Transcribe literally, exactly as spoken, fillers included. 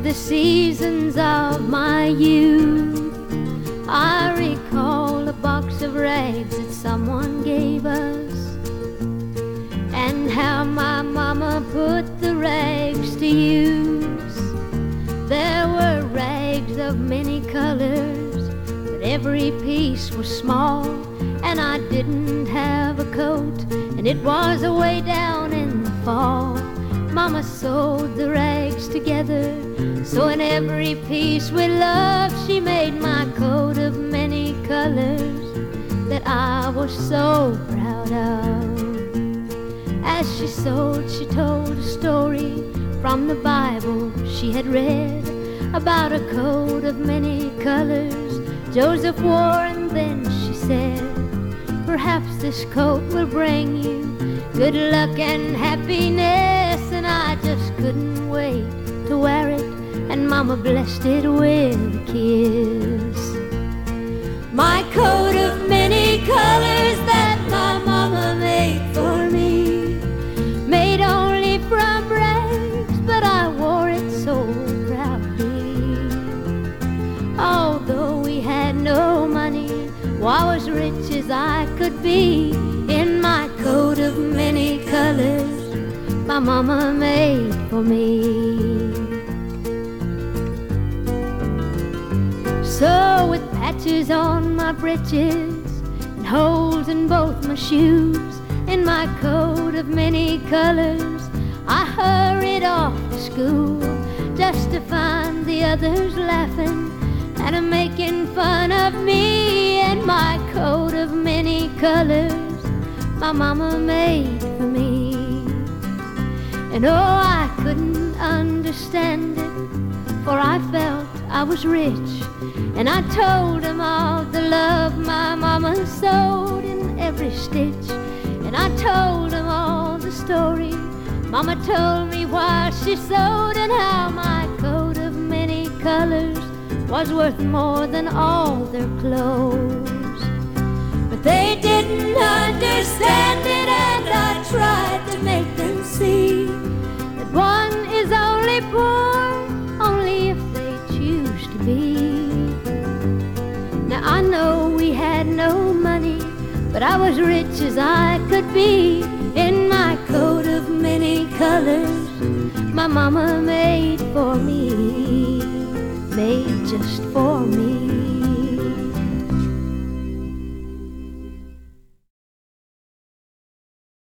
the seasons of my youth. I recall a box of rags that someone gave us, and how my mama put the rags to use. There were rags of many colors, but every piece was small, and I didn't have a coat, and it was away down in the fall. Mama sewed the rags together, so in every piece with love she made my coat of many colors that I was so proud of. As she sewed, she told a story from the Bible she had read about a coat of many colors Joseph wore, and then she said, perhaps this coat will bring you good luck and happiness. And I just couldn't wait to wear it, and Mama blessed it with a kiss. My coat of many colors that my mama made for me, made only from rags, but I wore it so proudly. Although we had no money, I was rich as I could be in my coat of many colors my mama made for me. So with patches on my breeches and holes in both my shoes, in my coat of many colors I hurried off to school, just to find the others laughing and a making fun of me in my coat of many colors my mama made for me. And oh, I couldn't understand it, for I felt I was rich, and I told them all the love my mama sewed in every stitch. And I told them all the story Mama told me while she sewed, and how my coat of many colors was worth more than all their clothes. But they didn't understand it, and I tried to make them see that one is only poor only if they choose to be. Now I know we had no money, but I was rich as I could be in my coat of many colors my mama made for me, made just for me.